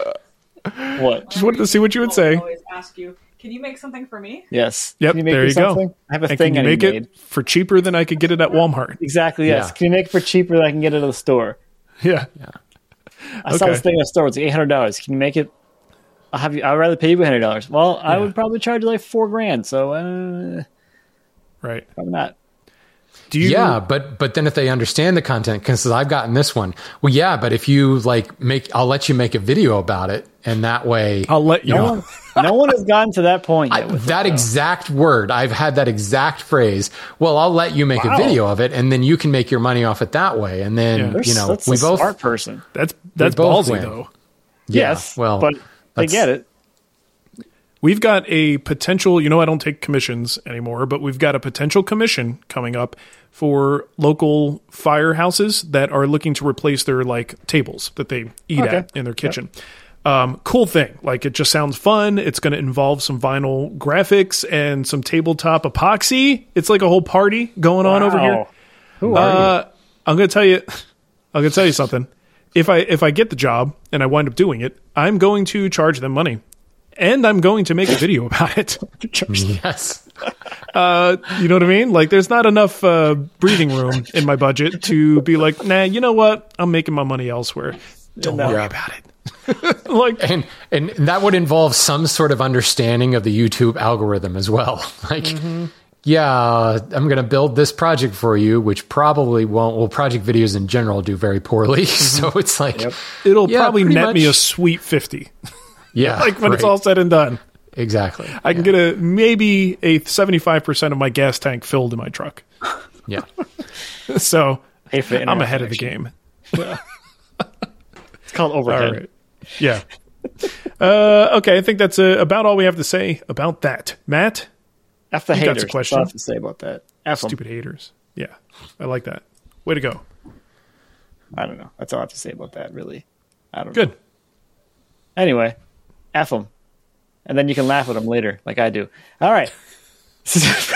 What? Just wanted to see what you would say. Always ask you, can you make something for me? Yes. Yep, Can you make there me you go. something? I have a And thing can you I make made. it for cheaper than I could get it at Walmart? Exactly. Yes. Yeah. Can you make it for cheaper than I can get it at the store? Yeah. I saw this thing at the store. It's $800. Can you make it? I'd rather pay you $100. Well, I would probably charge you like $4,000. So Right. probably not. Do you? Yeah, but then if they understand the content, because I've gotten this one. Well, yeah, but if you I'll let you make a video about it, and that way I'll let you. know. No one has gotten to that point yet. with that it, though. exact word, I've had that exact phrase. Well, I'll let you make a video of it, and then you can make your money off it that way. And then That's we a both smart person. That's both ballsy win. though. Yeah, Yes. well, but they that's- get it. We've got a potential, I don't take commissions anymore, but we've got a potential commission coming up for local firehouses that are looking to replace their tables that they eat at in their kitchen. Cool thing. It just sounds fun. It's going to involve some vinyl graphics and some tabletop epoxy. It's like a whole party going on over here. Who are you? I'm going to tell you something. If I get the job and I wind up doing it, I'm going to charge them money. And I'm going to make a video about it. yes. You know what I mean? There's not enough breathing room in my budget to be like, nah, you know what? I'm making my money elsewhere. Don't worry about it. And that would involve some sort of understanding of the YouTube algorithm as well. Yeah, I'm going to build this project for you, which probably won't. Well, project videos in general do very poorly. So it's It'll probably pretty net me a much. sweet 50. Yeah. When it's all said and done. Exactly. I can get maybe a 75% of my gas tank filled in my truck. Yeah. So Pay for the I'm internet ahead of the connection. game. It's called overhead. All right. Yeah. Okay, I think that's about all we have to say about that. Matt? F the You got haters. a question? That's all I have to say about that. F 'em. Stupid haters. Yeah, I like that. Way to go. I don't know. That's all I have to say about that, really. I don't Good. know. Anyway, F them. And then you can laugh at them later, like I do. All right. This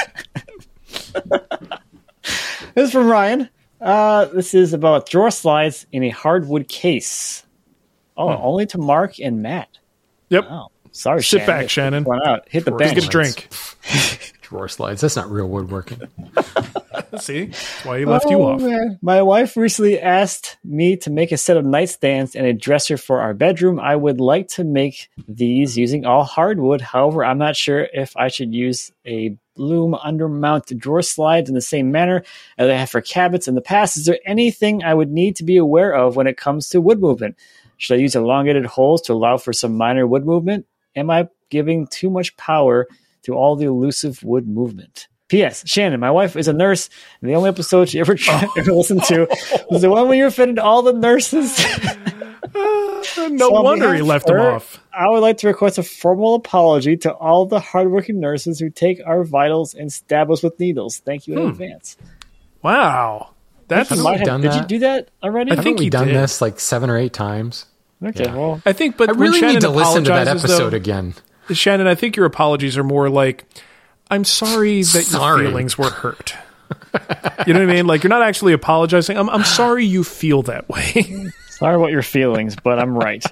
is from Ryan. This is about drawer slides in a hardwood case. Oh, only to Mark and Matt. Yep. Oh, sorry, Sit Shannon. back, Shannon. One out. Hit the bench. Get a drink. Drawer slides. That's not real woodworking. See? That's why he left you off. Man. My wife recently asked me to make a set of nightstands and a dresser for our bedroom. I would like to make these using all hardwood. However, I'm not sure if I should use a loom undermount drawer slides in the same manner as I have for cabinets in the past. Is there anything I would need to be aware of when it comes to wood movement? Should I use elongated holes to allow for some minor wood movement? Am I giving too much power to all the elusive wood movement? P.S. Shannon, my wife is a nurse, and the only episode she ever listened to was the one where you offended all the nurses. No wonder he left him off. I would like to request a formal apology to all the hardworking nurses who take our vitals and stab us with needles. Thank you in advance. Wow. That's Did you do that already? I think we've done did. this like 7 or 8 times. Okay, Yeah. well, I think, but I really when need to Shannon listen to that apologizes, episode though, again. Shannon, I think your apologies are more like, I'm sorry that Sorry. your feelings were hurt. You know what I mean? Like, you're not actually apologizing. I'm sorry you feel that way. sorry about your feelings, but I'm right.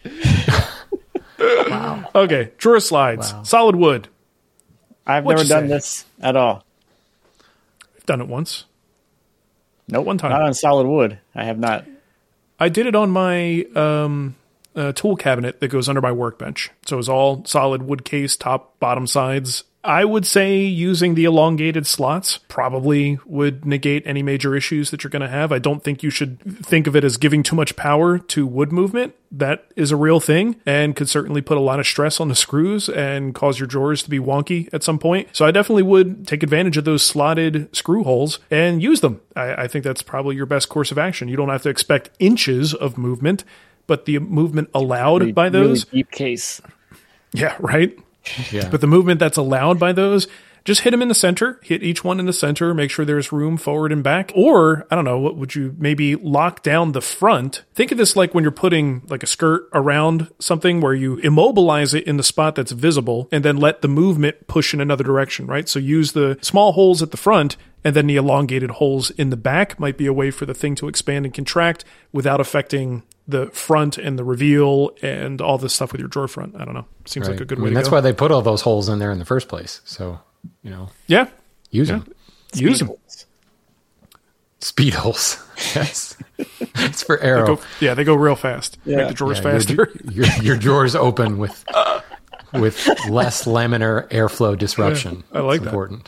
Wow. Okay, drawer slides. Wow. Solid wood. I've What'd never you done say? this at all. I've done it once. Nope, One time. not on solid wood. I have not. I did it on my tool cabinet that goes under my workbench. So it's all solid wood case, top, bottom sides. I would say using the elongated slots probably would negate any major issues that you're going to have. I don't think you should think of it as giving too much power to wood movement. That is a real thing and could certainly put a lot of stress on the screws and cause your drawers to be wonky at some point. So I definitely would take advantage of those slotted screw holes and use them. I think that's probably your best course of action. You don't have to expect inches of movement, but the movement allowed by those. Really deep case. Yeah, right? Yeah. But the movement that's allowed by those, just hit them in the center, hit each one in the center, make sure there's room forward and back. Or, I don't know, what would you maybe lock down the front? Think of this like when you're putting like a skirt around something where you immobilize it in the spot that's visible and then let the movement push in another direction, right? So use the small holes at the front and then the elongated holes in the back might be a way for the thing to expand and contract without affecting the front and the reveal and all this stuff with your drawer front. I don't know. Seems like a good way to go. That's why they put all those holes in there in the first place. So, Yeah. use them. Use them. Speed holes. Yes. It's for arrow. They go real fast. Make the drawers faster. Your drawers open with less laminar airflow disruption. I like it's that. Important.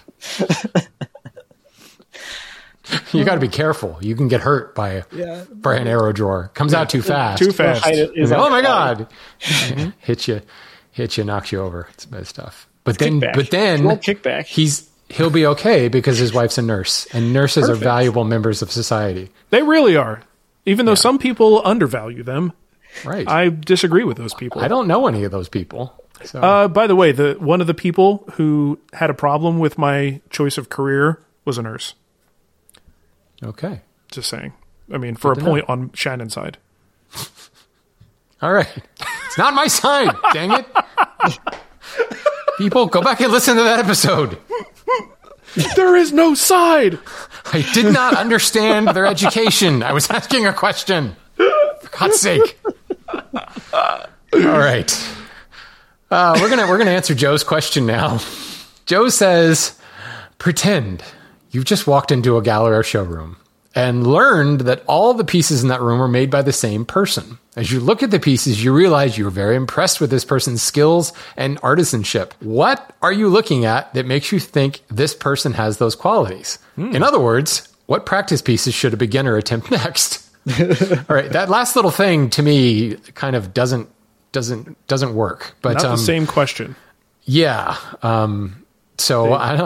You got to be careful. You can get hurt by an arrow drawer. Comes out too fast. Too fast. Oh my God! Hits you, knocks you over. It's bad stuff. But then, Roll kickback. he'll be okay because his wife's a nurse, and nurses are valuable members of society. They really are. Even though some people undervalue them. Right. I disagree with those people. I don't know any of those people. So. By the way, one of the people who had a problem with my choice of career was a nurse. Okay. Just saying. I mean, for a point on Shannon's side. All right. It's not my side, dang it. People, go back and listen to that episode. There is no side. I did not understand their education. I was asking a question. For God's sake. All right. We're gonna answer Joe's question now. Joe says, pretend you've just walked into a Gallery showroom and learned that all the pieces in that room are made by the same person. As you look at the pieces, you realize you're very impressed with this person's skills and artisanship. What are you looking at that makes you think this person has those qualities? In other words, what practice pieces should a beginner attempt next? All right, that last little thing to me kind of doesn't work. But not the same question. Yeah. So I don't.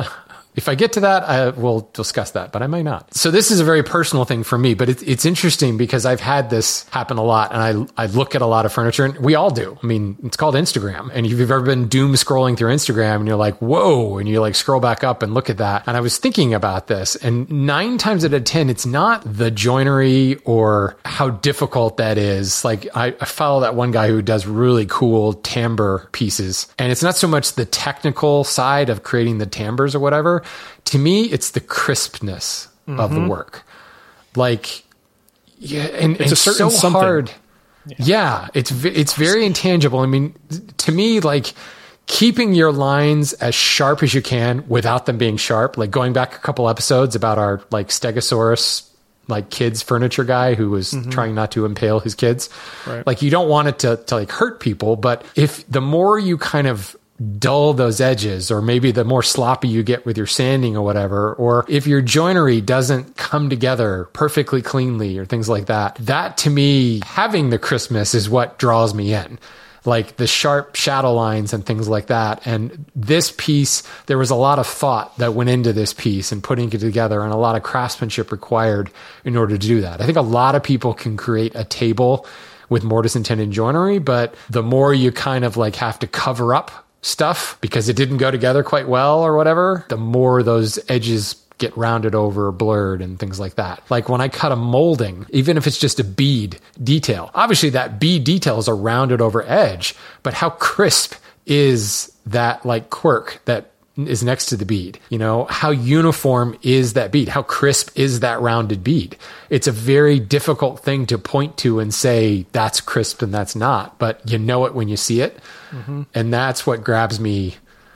If I get to that, I will discuss that, but I might not. So this is a very personal thing for me, but it's interesting because I've had this happen a lot, and I look at a lot of furniture, and we all do. I mean, it's called Instagram, and if you've ever been doom scrolling through Instagram and you're like, whoa, and you like scroll back up and look at that. And I was thinking about this, and 9 times out of 10, it's not the joinery or how difficult that is. Like I follow that one guy who does really cool timbre pieces, and it's not so much the technical side of creating the timbres or whatever. To me, it's the crispness of the work. Like, yeah, and it's a certain so hard. Yeah, it's very intangible. I mean, to me, like keeping your lines as sharp as you can without them being sharp. Like going back a couple episodes about our like Stegosaurus, like kids furniture guy who was trying not to impale his kids. Right. Like you don't want it to like hurt people, but if the more you kind of dull those edges, or maybe the more sloppy you get with your sanding or whatever, or if your joinery doesn't come together perfectly cleanly or things like that, that to me, having the crispness is what draws me in. Like the sharp shadow lines and things like that. And this piece, there was a lot of thought that went into this piece and putting it together, and a lot of craftsmanship required in order to do that. I think a lot of people can create a table with mortise and tenon joinery, but the more you kind of like have to cover up stuff because it didn't go together quite well or whatever, the more those edges get rounded over, blurred, and things like that. Like when I cut a molding, even if it's just a bead detail, obviously that bead detail is a rounded over edge, but how crisp is that like quirk that is next to the bead? You know, how uniform is that bead? How crisp is that rounded bead? It's a very difficult thing to point to and say that's crisp and that's not, but you know it when you see it. And that's what grabs me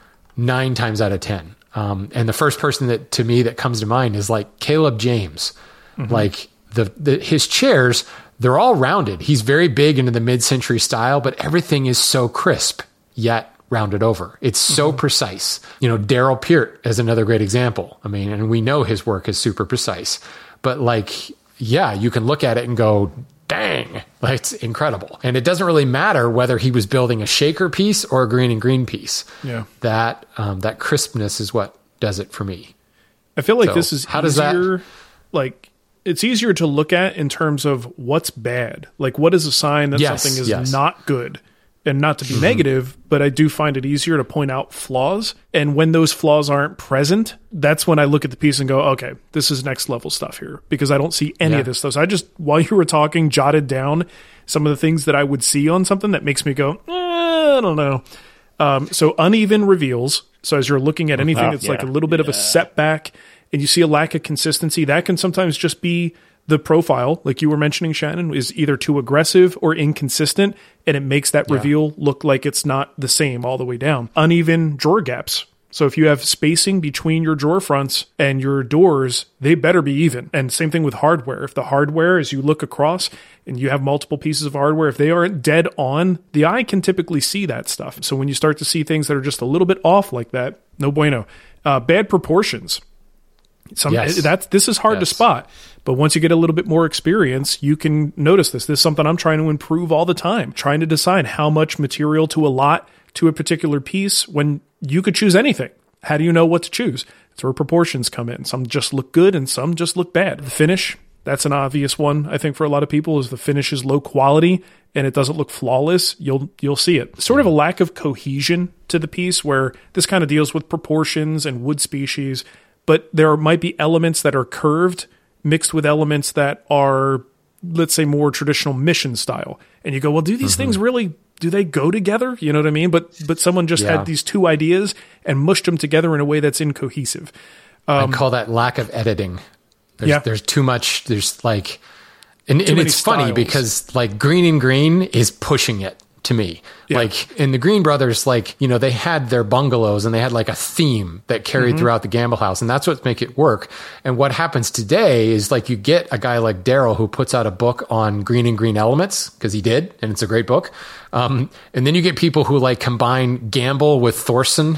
9 times out of 10. And the first person that to me that comes to mind is like Caleb James. Like his chairs, they're all rounded. He's very big into the mid-century style, but everything is so crisp yet rounded over. It's so precise. You know, Daryl Peart is another great example. I mean, and we know his work is super precise, but like, yeah, you can look at it and go, dang, like it's incredible. And it doesn't really matter whether he was building a shaker piece or a green and green piece. Yeah. That crispness is what does it for me. I feel like this is easier. Like it's easier to look at in terms of what's bad. Like what is a sign that something is not good? And not to be negative, but I do find it easier to point out flaws. And when those flaws aren't present, that's when I look at the piece and go, okay, this is next level stuff here, because I don't see any of this stuff. So I just, while you were talking, jotted down some of the things that I would see on something that makes me go, I don't know. So uneven reveals. So as you're looking at anything that's like a little bit of a setback and you see a lack of consistency, that can sometimes just be the profile, like you were mentioning, Shannon, is either too aggressive or inconsistent, and it makes that reveal look like it's not the same all the way down. Uneven drawer gaps. So if you have spacing between your drawer fronts and your doors, they better be even. And same thing with hardware. If the hardware, as you look across and you have multiple pieces of hardware, if they aren't dead on, the eye can typically see that stuff. So when you start to see things that are just a little bit off like that, no bueno. Bad proportions. This is hard to spot, but once you get a little bit more experience, you can notice this. This is something I'm trying to improve all the time, trying to decide how much material to allot to a particular piece when you could choose anything. How do you know what to choose? It's where proportions come in. Some just look good and some just look bad. The finish, that's an obvious one, I think, for a lot of people, is the finish is low quality and it doesn't look flawless. You'll see it. Sort of a lack of cohesion to the piece, where this kind of deals with proportions and wood species, but there might be elements that are curved mixed with elements that are, let's say, more traditional mission style. And you go, well, do these things really, do they go together? You know what I mean? But someone just had these two ideas and mushed them together in a way that's incohesive. I call that lack of editing. There's too much. There's like, and it's funny because like Green and Green is pushing it to me. Like in the Green Brothers, like, you know, they had their bungalows and they had like a theme that carried throughout the Gamble house, and that's what make it work. And what happens today is like you get a guy like Daryl who puts out a book on Green and Green elements, because he did, and it's a great book. And then you get people who like combine Gamble with Thorson.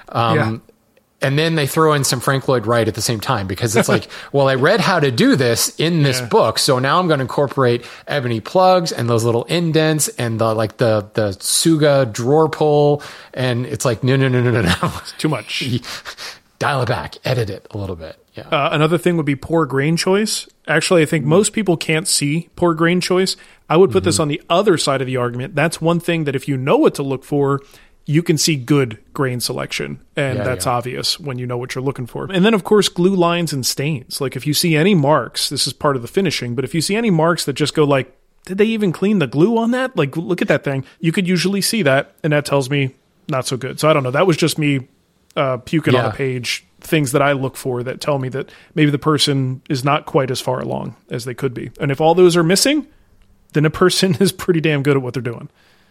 And then they throw in some Frank Lloyd Wright at the same time, because it's like, well, I read how to do this in this book, so now I'm going to incorporate ebony plugs and those little indents and the Suga drawer pull, and it's like no, it's too much. dial it back, edit it a little bit. Yeah. Another thing would be poor grain choice. Actually, I think most people can't see poor grain choice. I would put this on the other side of the argument. That's one thing that if you know what to look for, you can see good grain selection. And that's obvious when you know what you're looking for. And then, of course, glue lines and stains. Like if you see any marks, this is part of the finishing, but if you see any marks that just go like, did they even clean the glue on that? Like, look at that thing. You could usually see that, and that tells me not so good. So I don't know. That was just me puking on a page, things that I look for that tell me that maybe the person is not quite as far along as they could be. And if all those are missing, then a person is pretty damn good at what they're doing.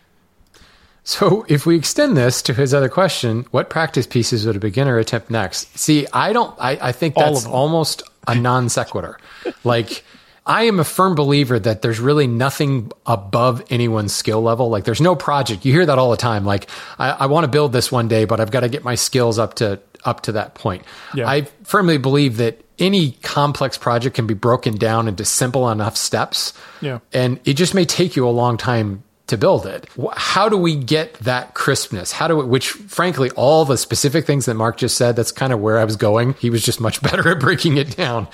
So if we extend this to his other question, what practice pieces would a beginner attempt next? See, I think that's almost a non sequitur. Like, I am a firm believer that there's really nothing above anyone's skill level. Like there's no project. You hear that all the time. Like I want to build this one day, but I've got to get my skills up to that point. Yeah. I firmly believe that any complex project can be broken down into simple enough steps. Yeah. And it just may take you a long time to build it. How do we get that crispness? Which frankly, all the specific things that Mark just said, that's kind of where I was going. He was just much better at breaking it down.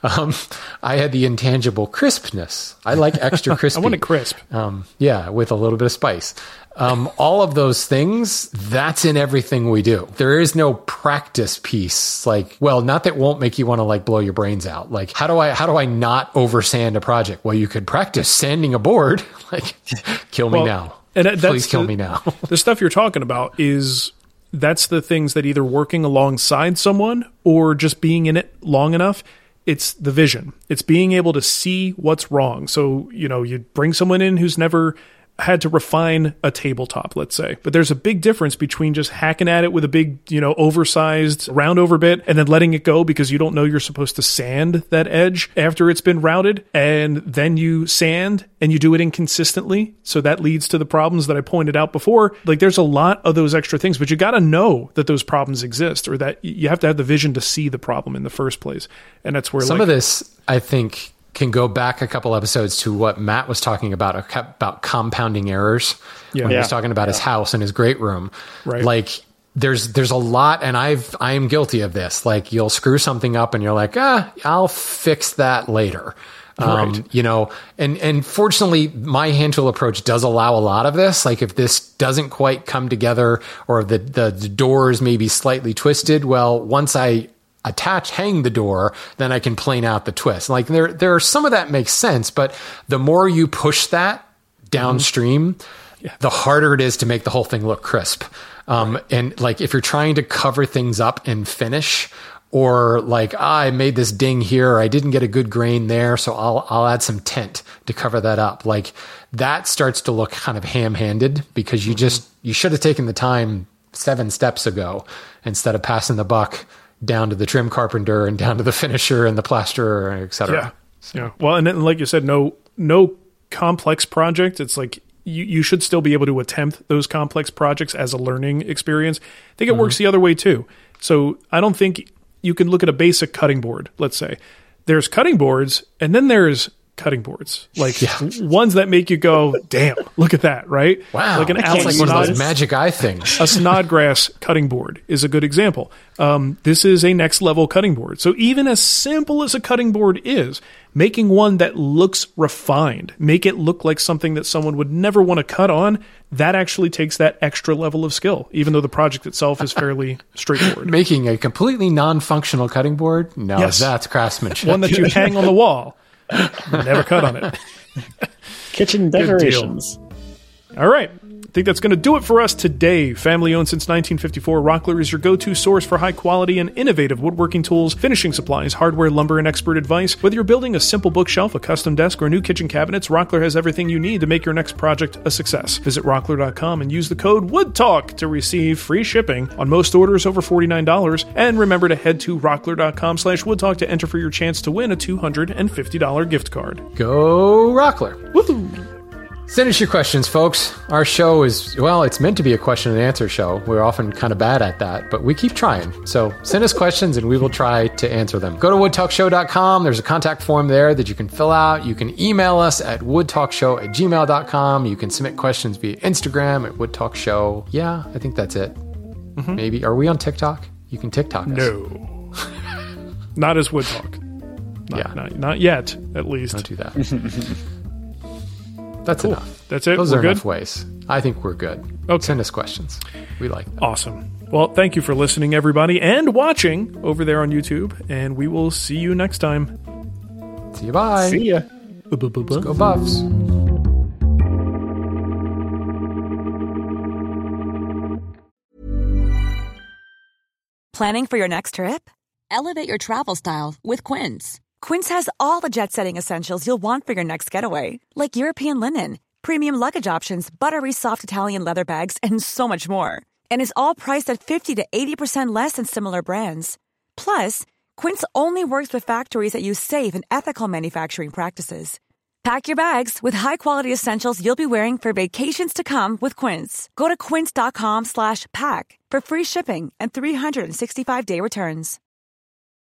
I had the intangible crispness. I like extra crispy. I want it crisp. With a little bit of spice. All of those things, that's in everything we do. There is no practice piece. Like, well, not that won't make you want to like blow your brains out. Like, how do I not over sand a project? Well, you could practice sanding a board. Like, kill me now. And please kill me now. The stuff you're talking about that's the things that either working alongside someone or just being in it long enough. It's the vision. It's being able to see what's wrong. So, you bring someone in who's never had to refine a tabletop, let's say. But there's a big difference between just hacking at it with a big, oversized round over bit and then letting it go because you don't know you're supposed to sand that edge after it's been routed. And then you sand and you do it inconsistently. So that leads to the problems that I pointed out before. Like there's a lot of those extra things, but you got to know that those problems exist or that you have to have the vision to see the problem in the first place. And that's where some of this, I think, can go back a couple episodes to what Matt was talking about compounding errors when he was talking about his house and his great room. Right. Like there's a lot, and I am guilty of this. Like you'll screw something up and you're like, I'll fix that later. Right. And fortunately my hand tool approach does allow a lot of this. Like if this doesn't quite come together or the door is maybe slightly twisted, well, once I hang the door, then I can plane out the twist. Like there are some of that makes sense, but the more you push that downstream, the harder it is to make the whole thing look crisp. And like if you're trying to cover things up and finish, or like I made this ding here, or I didn't get a good grain there, so I'll add some tint to cover that up. Like that starts to look kind of ham-handed because you should have taken the time 7 steps ago instead of passing the buck down to the trim carpenter and down to the finisher and the plasterer, et cetera. Yeah. Well, and then, like you said, no complex project. It's like you should still be able to attempt those complex projects as a learning experience. I think it works the other way too. So I don't think you can look at a basic cutting board. Let's say there's cutting boards and then there's cutting boards, like ones that make you go, damn, look at that, right? Wow. Like it's like one of those magic eye things. A Snodgrass cutting board is a good example. This is a next level cutting board. So even as simple as a cutting board is, making one that looks refined, make it look like something that someone would never want to cut on, that actually takes that extra level of skill, even though the project itself is fairly straightforward. Making a completely non-functional cutting board? No, that's craftsmanship. One that you hang on the wall. Never cut on it. Kitchen decorations. All right. I think that's going to do it for us today. Family owned since 1954, Rockler is your go-to source for high quality and innovative woodworking tools, finishing supplies, hardware, lumber, and expert advice. Whether you're building a simple bookshelf, a custom desk, or new kitchen cabinets, Rockler has everything you need to make your next project a success. Visit rockler.com and use the code WOODTALK to receive free shipping on most orders over $49. And remember to head to rockler.com/woodtalk to enter for your chance to win a $250 gift card. Go Rockler. Woohoo! Send us your questions, folks. Our show is, it's meant to be a question and answer show. We're often kind of bad at that, but we keep trying. So send us questions and we will try to answer them. Go to woodtalkshow.com. There's a contact form there that you can fill out. You can email us at woodtalkshow@gmail.com. You can submit questions via Instagram at woodtalkshow. Yeah, I think that's it. Maybe. Are we on TikTok? You can TikTok us. No. Not as Wood Talk. Not yet, at least. Don't do that. That's enough. That's it? Those We're are good? enough ways. I think we're good. Okay. Send us questions. We like them. Awesome. Well, thank you for listening, everybody, and watching over there on YouTube. And we will see you next time. See you. Bye. See ya. Let's go Buffs. Planning for your next trip? Elevate your travel style with Quince. Quince has all the jet-setting essentials you'll want for your next getaway, like European linen, premium luggage options, buttery soft Italian leather bags, and so much more. And is all priced at 50 to 80% less than similar brands. Plus, Quince only works with factories that use safe and ethical manufacturing practices. Pack your bags with high-quality essentials you'll be wearing for vacations to come with Quince. Go to quince.com/pack for free shipping and 365-day returns.